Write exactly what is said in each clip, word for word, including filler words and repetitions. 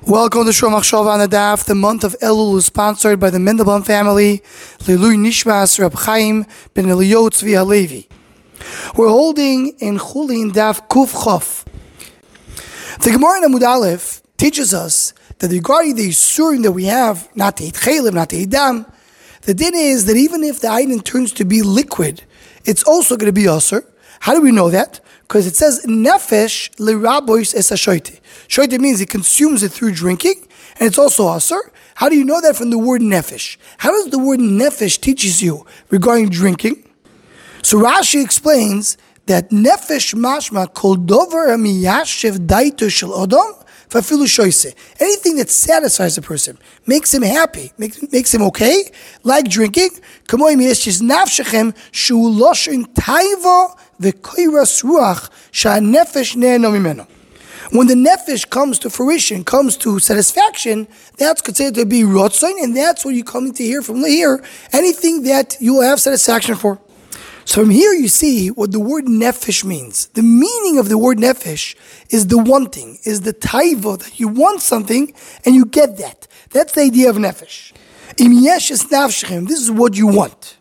Welcome to Shur Machshava on the Daf. The month of Elul is sponsored by the Mendelbaum family, Leilui Nishmas Reb Chaim ben Eliyahu Tzvi Halevi. We're holding in Chulin Daf Kuf Chof. The Gemara in Amud Aleph teaches us that regarding the Yisurim that we have, not to eat Chaylim, not to eat Dam, the din is that even if the item turns to be liquid, it's also going to be Asur. How do we know that? Because it says nefesh lirabois es hashoite. Shoite means it consumes it through drinking, and it's also asur. How do you know that from the word nefesh? How does the word nefesh teaches you regarding drinking? So Rashi explains that nefesh mashma kol dover amiyashev daito shel odom fafilu shoise. Anything that satisfies a person, makes him happy, makes, makes him okay, like drinking. Kamoi miyeshes nafshechem shu loshin taiva. The koiras ruach sha'nefesh ne'eno mimeno. When the nefesh comes to fruition, comes to satisfaction, that's considered to be rotzon, and that's what you're coming to hear from here. Anything that you will have satisfaction for. So from here you see what the word nefesh means. The meaning of the word nefesh is the wanting, is the taiva, that you want something and you get that. That's the idea of nefesh. Im yeshes nafshechem, this is what you want.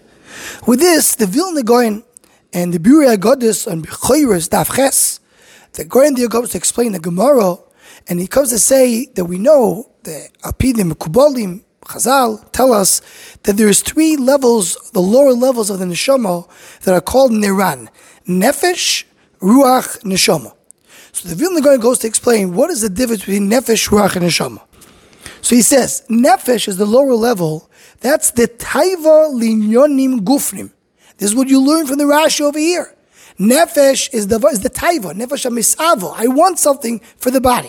With this, the Vilna Gaon and the Biur HaGados on B'choros Daf Ches, the Gaon there comes to explain the Gemara, and he comes to say that we know the Apidim, Kubalim, Chazal tell us that there's three levels, the lower levels of the neshama that are called Niran: Nefesh, Ruach, Neshama. So the Vilna Gaon goes to explain what is the difference between Nefesh, Ruach, and Neshama. So he says Nefesh is the lower level. That's the Taiva Linyonim Gufnim. This is what you learn from the Rashi over here. Nefesh is the is the taiva. Nefesh amisavo. I want something for the body.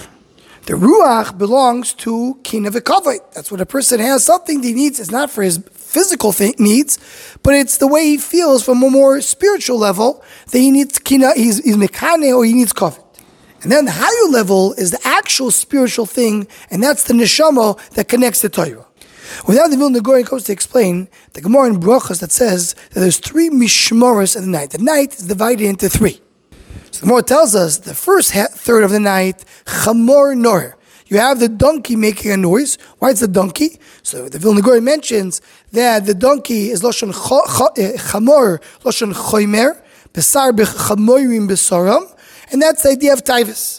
The ruach belongs to kina v'kavod. That's what a person has. Something that he needs. It's not for his physical thing, needs, but it's the way he feels from a more spiritual level that he needs kina. He's, he's mekane or he needs kavod. And then the higher level is the actual spiritual thing, and that's the neshama that connects the Torah. Without the Vilna Gaon comes to explain the Gemara in Brachos that says that there's three mishmaros in the night. The night is divided into three. So the Gemara tells us the first ha- third of the night, chamor nor. You have the donkey making a noise. Why is the donkey? So the Vilna Gaon mentions that the donkey is loshan chamor, loshan choimer, besar b'chamorim besaram, and that's the idea of taivas.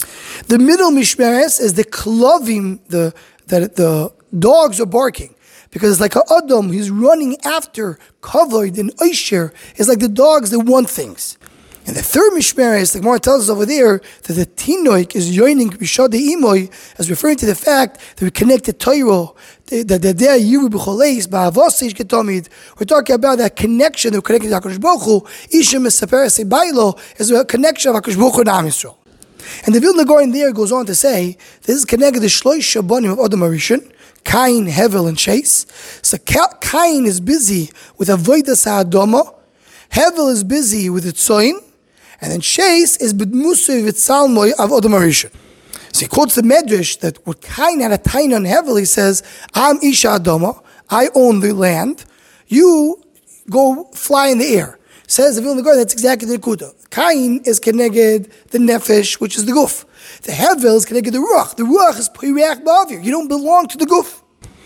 The middle mishmaros is the klovim, the the the dogs are barking, because it's like a Adam, he's running after kavod and oisher. It's like the dogs that want things. And the third mishmeres, the Gemara tells us over there that the tinoik is yoining b'shad imoy, as referring to the fact that we connect the Torah, that the day yiru b'choleis ba'avos ketomid. We're talking about that connection that we're connecting to HaKadosh Baruch Hu. Isha mesaperes bailo is a connection of HaKadosh Baruch Hu and Am Yisrael. And the Vilna Gaon there goes on to say this is connected to shloish shabanim of Adam Harishon, Cain, Hevel, and Chase. So Cain is busy with avodas ha'adama, Hevel is busy with its soin, and then Chase is b'dmusui v'tzalmoi of Adam Harishon. So he quotes the Medrash that when Cain had a tain on Hevel, he says, "Am isha adama, I own the land. You go fly in the air." Says the Vilna Gaon, that's exactly the Nekuda. Cain is connected the nefesh, which is the guf. The Hevel is connected the ruach. The ruach is piriach ba'avir. You don't belong to the guf.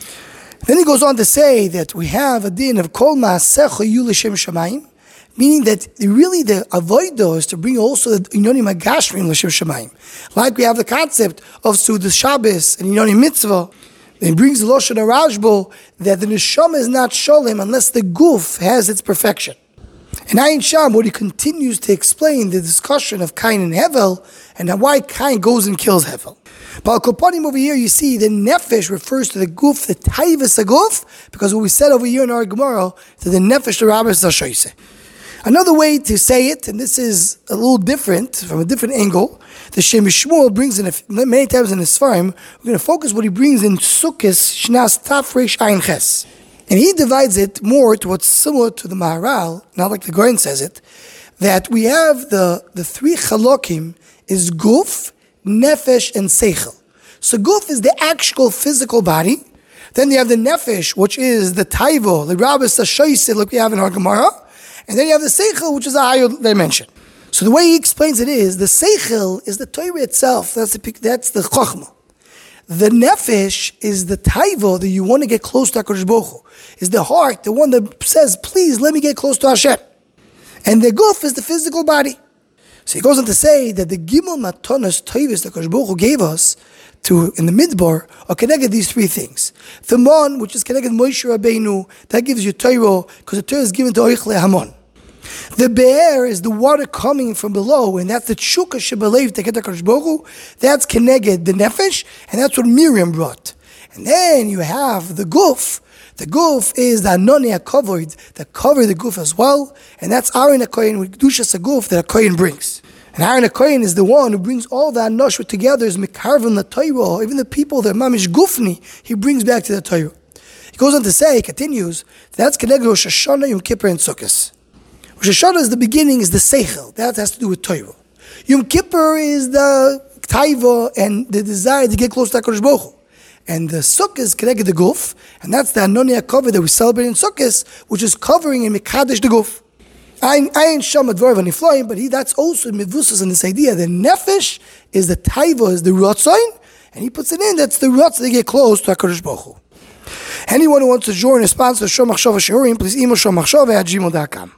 Then he goes on to say that we have a din of kol ma'asecha yu l'shem shamayim, meaning that really the avodah is to bring also the inyonim hagashmim l'shem shamayim. Like we have the concept of Sudas Shabbos and inyonim mitzvah. It brings the Loshen HaRashbo that the neshama is not sholem unless the guf has its perfection. In Ayin Sham, where he continues to explain the discussion of Cain and Hevel and why Cain goes and kills Hevel. But Al-Kopanim over here, you see the nefesh refers to the guf, the taivas guf, because what we said over here in our Gemara, that the nefesh the rabbis zashoise. Another way to say it, and this is a little different, from a different angle, the Shem Shmuel brings in, a, many times in his Sfarim, we're going to focus what he brings in Sukkos, Shnas Tafresh Ayin Ches. And he divides it more to what's similar to the Maharal, not like the Gaon says it, that we have the, the three chalokim is guf, nefesh, and seichel. So guf is the actual physical body. Then you have the nefesh, which is the taivo, the rabbis, the shoyse, like we have in our Gemara. And then you have the seichel, which is a higher dimension. So the way he explains it is, the seichel is the Torah itself. That's the that's the chokhmah. The nefesh is the taiva that you want to get close to HaKadosh Baruch Hu. Is the heart, the one that says, please let me get close to Hashem. And the guf is the physical body. So he goes on to say that the gimel matanas toivos that HaKadosh Baruch Hu gave us to in the midbar are connected these three things. The mon, which is connected Moshe Rabbeinu, that gives you Torah, because the Torah is given to Oichle Hamon. The be'er is the water coming from below, and that's the tshuka shebelev to get HaKadosh Baruch Hu. That's connected the nefesh, and that's what Miriam brought. And then you have the guf. The guf is the anoni HaKavod that cover the guf as well, and that's Aaron HaKohen with kedushas HaGuf that HaKohen brings. And Aaron HaKohen is the one who brings all the anoshva together, is mekarvim the Torah, even the people that mamish gufni, he brings back to the Torah. He goes on to say, he continues, that's connected Rosh Hashanah, Yom Kippur, and Sukkot. Rosh Hashanah is the beginning, is the seichel. That has to do with Torah. Yom Kippur is the taiva and the desire to get close to HaKadosh Baruch Hu. And the Sukkot is connected to guf, and that's the Anoni HaKavod that we celebrate in Sukkot, which is covering and mekadesh the guf. I ain't shamad dvar v'nifloim, but he that's also mivusas in this idea. The nefesh is the taiva, is the rotzain, and he puts it in. That's the rotz to get close to HaKadosh Baruch Hu. Anyone who wants to join a sponsor Shomachshava Shiurim, please email shomachshava at gmail dot com.